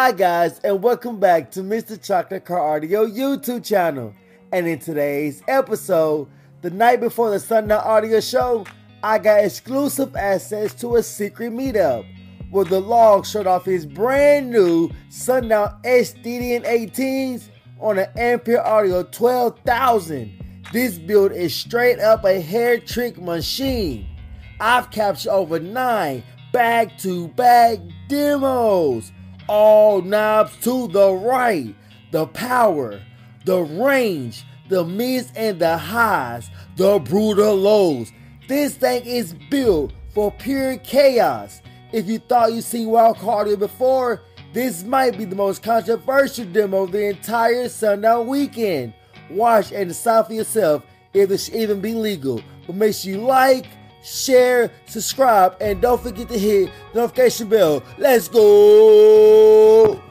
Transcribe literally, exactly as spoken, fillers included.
Hi guys, and welcome back to Mister Chocolate Car Audio YouTube channel. And in today's episode, the night before the Sundown Audio show, I got exclusive access to a secret meetup where the Log showed off his brand new Sundown S D D N eighteens on an Ampere Audio twelve thousand. This build is straight up a hair trick machine. I've captured over nine back-to-back demos. All knobs to the right. The power, the range, the mids and the highs, the brutal lows. This thing is built for pure chaos. If you thought you'd seen Wildcard Audio before, this might be the most controversial demo of the entire Sundown weekend. Watch and decide for yourself if it should even be legal. But make sure you like, share, subscribe, and don't forget to hit the notification bell. Let's go!